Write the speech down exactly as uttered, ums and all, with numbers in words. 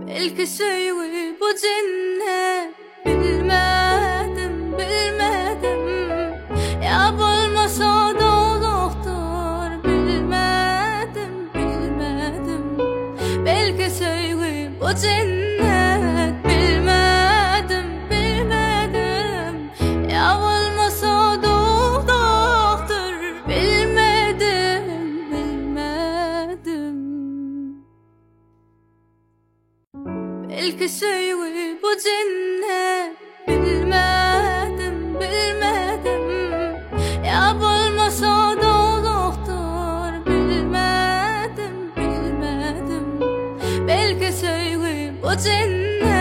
Belki sevgi bu cennet. Bilmedim, bilmedim. Yapılmasa da olurdur. Bilmedim, bilmedim. Belki sevgi bu cennet. Bilmedim, bilmedim. Yapılmasa da olurdur. Bilmedim, bilmedim. Belki sevgi bu cennet. Bilmedim, bilmedim. Yapılmasa da olurdur. Bilmedim, bilmedim. Belki sevgi bu cennet.